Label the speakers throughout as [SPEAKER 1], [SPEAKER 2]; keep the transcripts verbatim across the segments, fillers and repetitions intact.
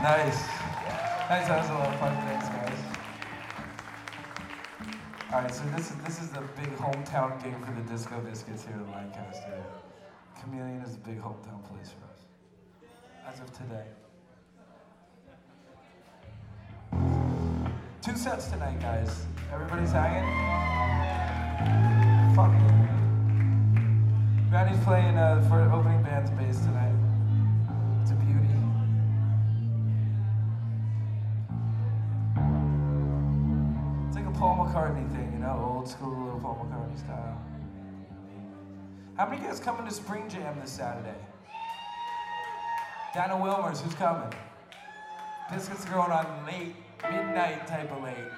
[SPEAKER 1] Nice. Nice, that was a lot of fun. Thanks, guys. All right, so this is this is the big hometown gig for the Disco Biscuits here in Lancaster. Chameleon is a big hometown place for us, as of today. Two sets tonight, guys. Everybody's hanging? Fuck it. Granny's playing uh, for opening band's bass tonight. It's a beauty. It's like a Paul McCartney thing, you know, old school little Paul McCartney style. How many guys coming to Spring Jam this Saturday? Dana Wilmers, who's coming? Biscuits are going on late, midnight type of late.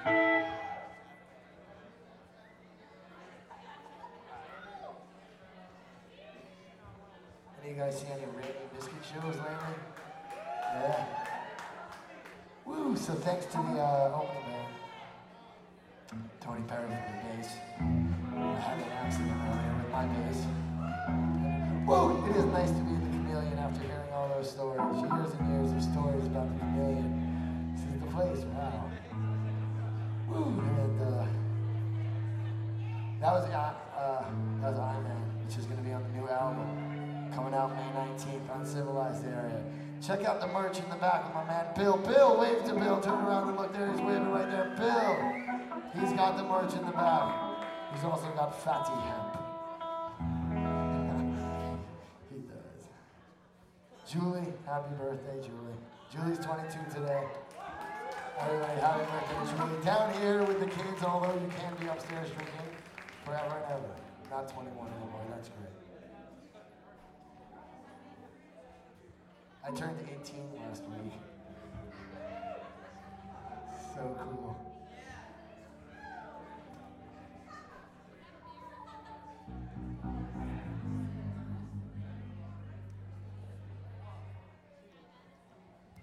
[SPEAKER 2] Any of you guys see any Randy Biscuit shows lately? Yeah. Woo! So thanks to the uh, opening band, Tony Perry for the bass. I had an accident earlier with my bass. Woo! It is nice to be in the Chameleon after hearing all those stories. Years and years of stories about the Chameleon. This is the place. Wow. Woo! And uh, that was uh, uh, that was Iron Man, which is going to be on the new album. Coming out May nineteenth, Uncivilized Area. Check out the merch in the back of my man Bill. Bill, wave to Bill. Turn around and look there. He's waving right there. Bill. He's got the merch in the back. He's also got Fatty Hemp. He does. Julie, happy birthday, Julie. Julie's twenty-two today. Everybody, happy birthday to Julie. Down here with the kids, although you can be upstairs drinking forever and ever. Not twenty-one anymore. That's great. I turned eighteen last week. So cool.